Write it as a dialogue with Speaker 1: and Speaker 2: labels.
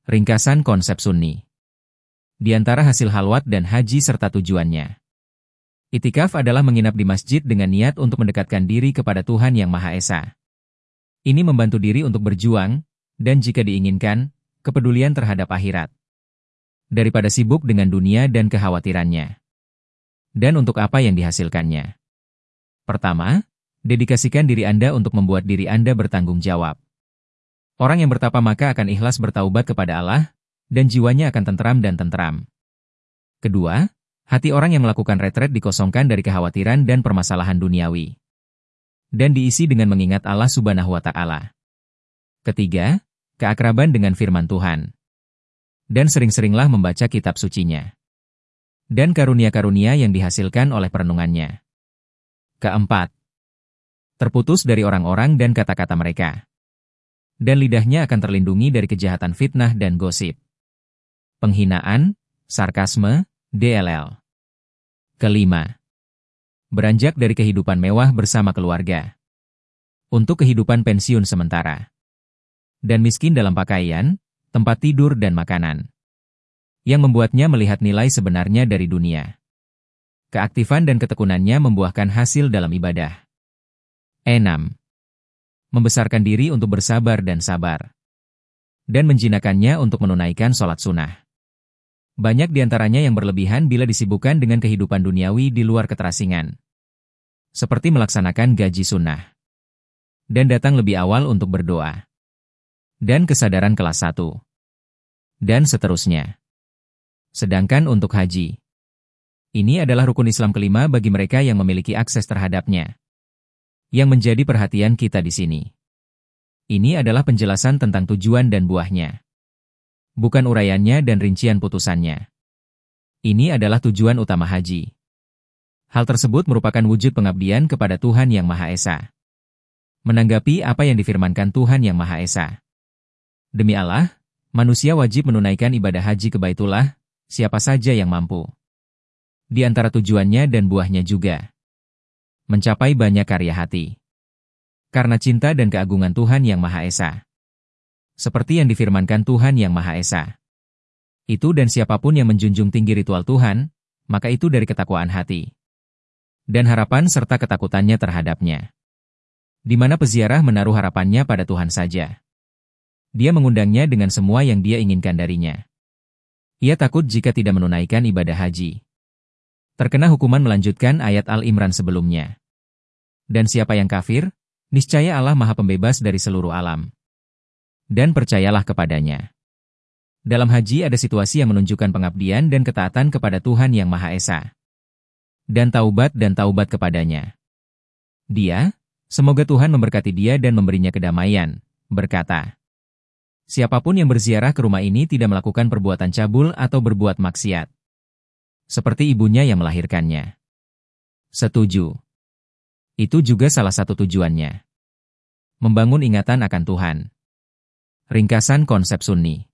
Speaker 1: Ringkasan konsep Sunni. Di antara hasil halwat dan haji serta tujuannya. Itikaf adalah menginap di masjid dengan niat untuk mendekatkan diri kepada Tuhan Yang Maha Esa. Ini membantu diri untuk berjuang, dan jika diinginkan, kepedulian terhadap akhirat. Daripada sibuk dengan dunia dan kekhawatirannya. Dan untuk apa yang dihasilkannya? Pertama, dedikasikan diri Anda untuk membuat diri Anda bertanggung jawab. Orang yang bertapa maka akan ikhlas bertaubat kepada Allah, dan jiwanya akan tentram dan tentram. Kedua, hati orang yang melakukan retret dikosongkan dari kekhawatiran dan permasalahan duniawi. Dan diisi dengan mengingat Allah Subhanahu wa Ta'ala. Ketiga, keakraban dengan firman Tuhan. Dan sering-seringlah membaca kitab sucinya. Dan karunia-karunia yang dihasilkan oleh perenungannya. Keempat, terputus dari orang-orang dan kata-kata mereka. Dan lidahnya akan terlindungi dari kejahatan fitnah dan gosip. Penghinaan, sarkasme, DLL. Kelima, beranjak dari kehidupan mewah bersama keluarga. Untuk kehidupan pensiun sementara. Dan miskin dalam pakaian, tempat tidur dan makanan. Yang membuatnya melihat nilai sebenarnya dari dunia. Keaktifan dan ketekunannya membuahkan hasil dalam ibadah. 6. Membesarkan diri untuk bersabar dan sabar. Dan menjinakkannya untuk menunaikan sholat sunnah. Banyak diantaranya yang berlebihan bila disibukkan dengan kehidupan duniawi di luar keterasingan. Seperti melaksanakan gaji sunnah. Dan datang lebih awal untuk berdoa. Dan kesadaran kelas 1. Dan seterusnya. Sedangkan untuk haji. Ini adalah rukun Islam kelima bagi mereka yang memiliki akses terhadapnya. Yang menjadi perhatian kita di sini. Ini adalah penjelasan tentang tujuan dan buahnya. Bukan uraiannya dan rincian putusannya. Ini adalah tujuan utama haji. Hal tersebut merupakan wujud pengabdian kepada Tuhan Yang Maha Esa. Menanggapi apa yang difirmankan Tuhan Yang Maha Esa. Demi Allah, manusia wajib menunaikan ibadah haji ke Baitullah, siapa saja yang mampu. Di antara tujuannya dan buahnya juga. Mencapai banyak karya hati. Karena cinta dan keagungan Tuhan Yang Maha Esa. Seperti yang difirmankan Tuhan Yang Maha Esa. Itu dan siapapun yang menjunjung tinggi ritual Tuhan, maka itu dari ketakwaan hati. Dan harapan serta ketakutannya terhadapnya. Di mana peziarah menaruh harapannya pada Tuhan saja. Dia mengundangnya dengan semua yang dia inginkan darinya. Ia takut jika tidak menunaikan ibadah haji. Terkena hukuman melanjutkan ayat Al-Imran sebelumnya. Dan siapa yang kafir, niscaya Allah Maha Pembebas dari seluruh alam. Dan percayalah kepadanya. Dalam haji ada situasi yang menunjukkan pengabdian dan ketaatan kepada Tuhan Yang Maha Esa. Dan taubat kepadanya. Dia, semoga Tuhan memberkati dia dan memberinya kedamaian, berkata, siapapun yang berziarah ke rumah ini tidak melakukan perbuatan cabul atau berbuat maksiat. Seperti ibunya yang melahirkannya. Setuju. Itu juga salah satu tujuannya. Membangun ingatan akan Tuhan. Ringkasan konsep Sunni.